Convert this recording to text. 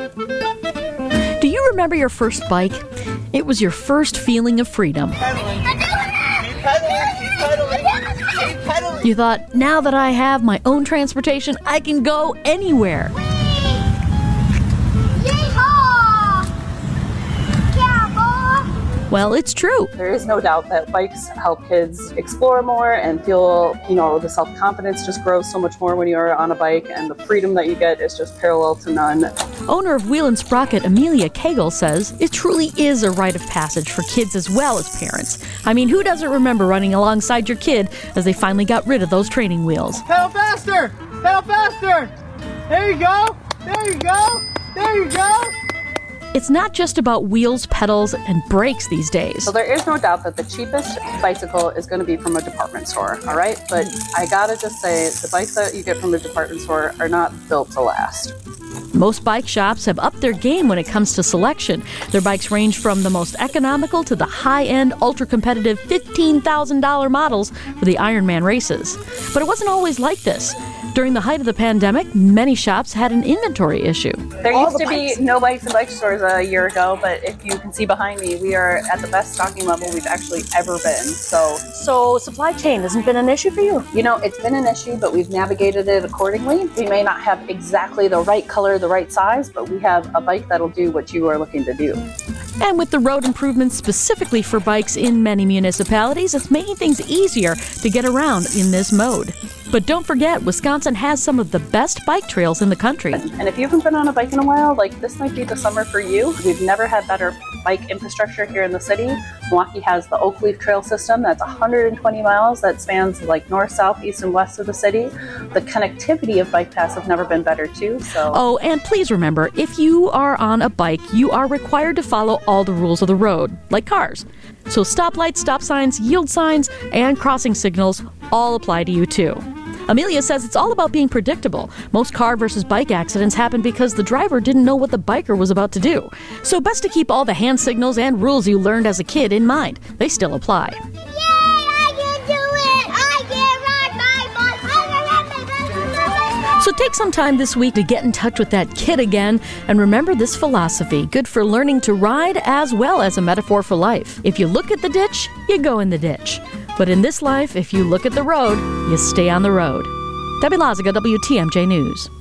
Do you remember your first bike? It was your first feeling of freedom. You thought, now that I have my own transportation, I can go anywhere. Well, it's true. There is no doubt that bikes help kids explore more and feel, the self-confidence just grows so much more when you're on a bike, and the freedom that you get is just parallel to none. Owner of Wheel and Sprocket, Amelia Cagle, says it truly is a rite of passage for kids as well as parents. I mean, who doesn't remember running alongside your kid as they finally got rid of those training wheels? Pedal faster! Pedal faster! There you go! There you go! There you go! It's not just about wheels, pedals, and brakes these days. So there is no doubt that the cheapest bicycle is going to be from a department store, all right? But I gotta just say, the bikes that you get from a department store are not built to last. Most bike shops have upped their game when it comes to selection. Their bikes range from the most economical to the high-end, ultra-competitive $15,000 models for the Ironman races. But it wasn't always like this. During the height of the pandemic, many shops had an inventory issue. There used to be no bikes in bike stores a year ago, but if you can see behind me, we are at the best stocking level we've actually ever been. So supply chain hasn't been an issue for you? It's been an issue, but we've navigated it accordingly. We may not have exactly the right color, the right size, but we have a bike that'll do what you are looking to do. And with the road improvements specifically for bikes in many municipalities, it's making things easier to get around in this mode. But don't forget, Wisconsin has some of the best bike trails in the country. And if you haven't been on a bike in a while, this might be the summer for you. We've never had better bike infrastructure here in the city. Milwaukee has the Oak Leaf Trail system that's 120 miles that spans north, south, east, and west of the city. The connectivity of bike paths have never been better too. Oh, and please remember, if you are on a bike, you are required to follow all the rules of the road, like cars. So stoplights, stop signs, yield signs, and crossing signals all apply to you too. Amelia says it's all about being predictable. Most car versus bike accidents happen because the driver didn't know what the biker was about to do. So best to keep all the hand signals and rules you learned as a kid in mind. They still apply. Yay! I can do it! I can ride my bike! So take some time this week to get in touch with that kid again, and remember this philosophy, good for learning to ride as well as a metaphor for life. If you look at the ditch, you go in the ditch. But in this life, if you look at the road, you stay on the road. Debbie Lazaga, WTMJ News.